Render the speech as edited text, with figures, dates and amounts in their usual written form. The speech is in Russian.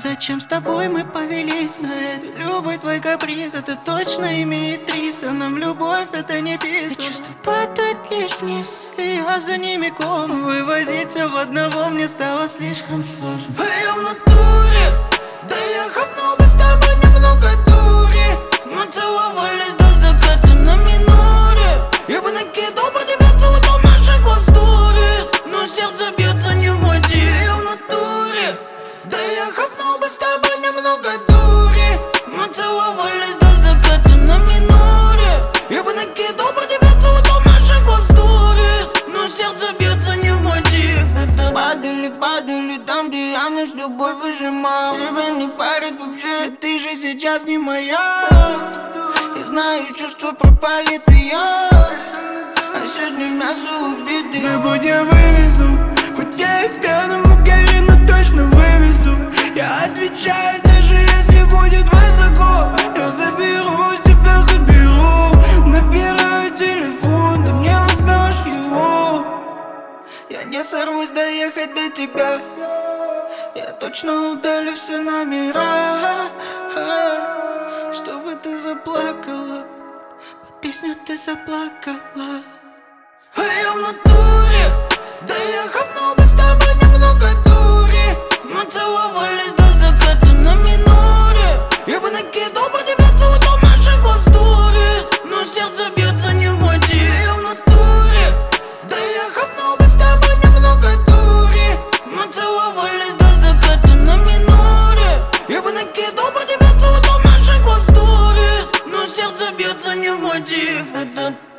Зачем с тобой мы повелись на это? Любой твой каприз, это точно имеет 300. Нам любовь это не писано. Чувства падают лишь вниз, и я за ними ком. Вывозить все в одного мне стало слишком сложно. А я в натуре, да я хапнул бы с тобой немного дури. Мы целовались до заката на миноре. Я бы накидал про тебя целый дом наших лав сторис, но сердце бьется не в мой день. Я в натуре, да я хапнул бы с тобой немного дури. Мы целовались до заката на миноре. Я бы накидал про тебя целый дом наших лав сторис, но сердце бьется не в мой день. Падали там, где я наш любовь выжимал. Тебя не парит вообще, ты же сейчас не моя. Я знаю, чувства пропали, ты я. А сегодня мясо убитый. Забудь, я вывезу. Хоть я и пьяным угорю, но точно вывезу. Я отвечаю, даже если будет высоко. Я заберу, тебя заберу. Набираю телефон, ты мне возьмешь его. Я не сорвусь доехать до тебя. Я точно удалю все номера, чтобы ты заплакала. Под песню ты заплакала. А я в натуре, да я хапнул бы с тобой немного дури. Мы целовались до заката на миноре. Я бы накидал про тебя целый дом наших лав сторис, но сердце бьется не в мой день. Я в натуре, да я хапнул бы с тобой немного дури. Мы целовались до заката на миноре. Я бы накидал про тебя целый дом наших лав сторис, но сердце бьется не в мой день.